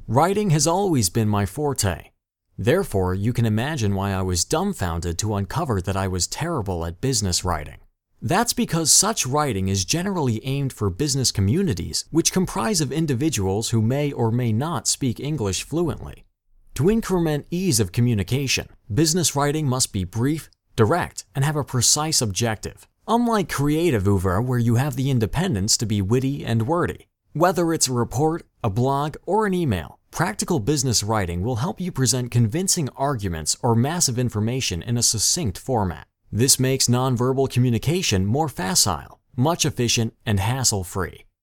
Writing has always been my forte. Therefore, you can imagine why I was dumbfounded to uncover that I was terrible at business writing. That's because such writing is generally aimed for business communities, which comprise of individuals who may or may not speak English fluently. To increment ease of communication, business writing must be brief, direct, and have a precise objective. Unlike creative oeuvre where you have the independence to be witty and wordy. Whether it's a report, a blog, or an email, practical business writing will help you present convincing arguments or massive information in a succinct format. This makes nonverbal communication more facile, much efficient, and hassle-free.